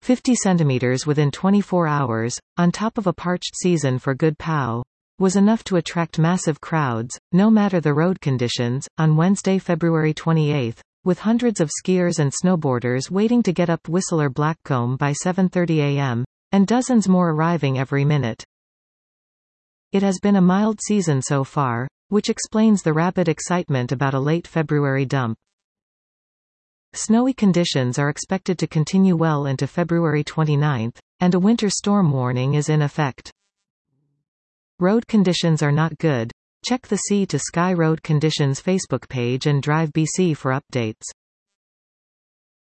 50 centimeters within 24 hours, on top of a parched season for good POW, was enough to attract massive crowds, no matter the road conditions, on Wednesday, February 28, with hundreds of skiers and snowboarders waiting to get up Whistler Blackcomb by 7:30 a.m., and dozens more arriving every minute. It has been a mild season so far, which explains the rapid excitement about a late February dump. Snowy conditions are expected to continue well into February 29, and a winter storm warning is in effect. Road conditions are not good. Check the Sea to Sky Road Conditions Facebook page and Drive BC for updates.